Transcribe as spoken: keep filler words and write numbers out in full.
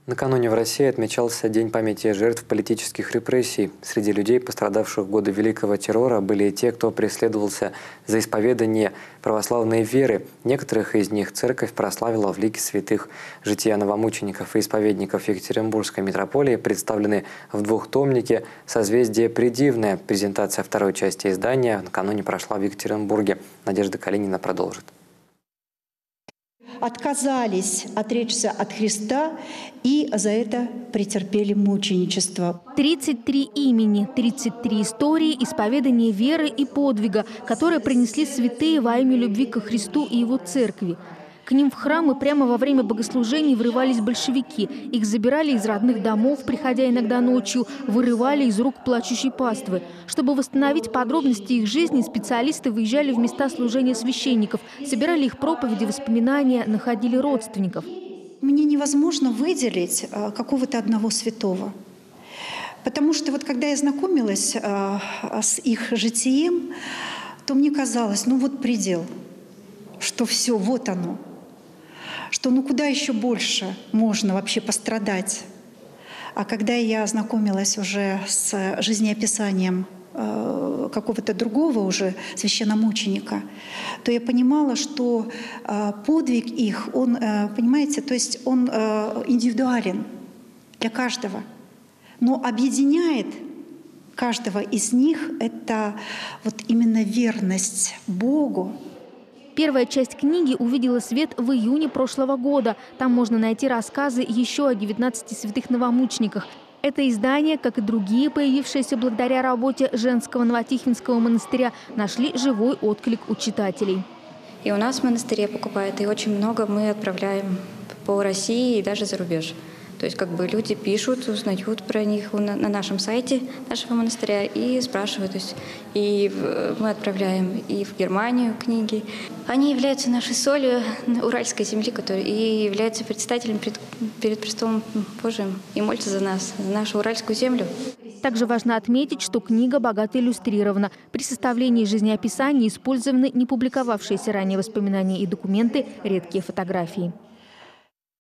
Накануне в России отмечался День памяти жертв политических репрессий. Среди людей, пострадавших в годы Великого террора, были и те, кто преследовался за исповедание православной веры. Некоторых из них церковь прославила в лике святых. Жития новомучеников и исповедников Екатеринбургской митрополии представлены в двухтомнике «Созвездие придивное». Презентация второй части издания накануне прошла в Екатеринбурге. Надежда Калинина продолжит. Отказались отречься от Христа и за это претерпели мученичество. тридцать три имени, тридцать три истории, исповедания веры и подвига, которые принесли святые во имя любви ко Христу и Его церкви. К ним в храмы прямо во время богослужений врывались большевики. Их забирали из родных домов, приходя иногда ночью, вырывали из рук плачущей паствы. Чтобы восстановить подробности их жизни, специалисты выезжали в места служения священников, собирали их проповеди, воспоминания, находили родственников. Мне невозможно выделить какого-то одного святого. Потому что вот когда я знакомилась с их житием, то мне казалось, ну вот предел, что все, вот оно. Что ну куда еще больше можно вообще пострадать. А когда я ознакомилась уже с жизнеописанием э, какого-то другого уже священномученика, то я понимала, что э, подвиг их, он, э, понимаете, то есть он э, индивидуален для каждого, но объединяет каждого из них это вот именно верность Богу. Первая часть книги увидела свет в июне прошлого года. Там можно найти рассказы еще о девятнадцати святых новомучениках. Это издание, как и другие, появившиеся благодаря работе Женского Новотихвинского монастыря, нашли живой отклик у читателей. И у нас в монастыре покупают, и очень много мы отправляем по России и даже за рубеж. То есть как бы люди пишут, узнают про них на, на нашем сайте нашего монастыря и спрашивают. То есть, и мы отправляем и в Германию книги. Они являются нашей солью уральской земли, которые, и являются предстателем перед, перед престолом Божиим и молятся за нас, за нашу уральскую землю. Также важно отметить, что книга богато иллюстрирована. При составлении жизнеописаний использованы не публиковавшиеся ранее воспоминания и документы, редкие фотографии.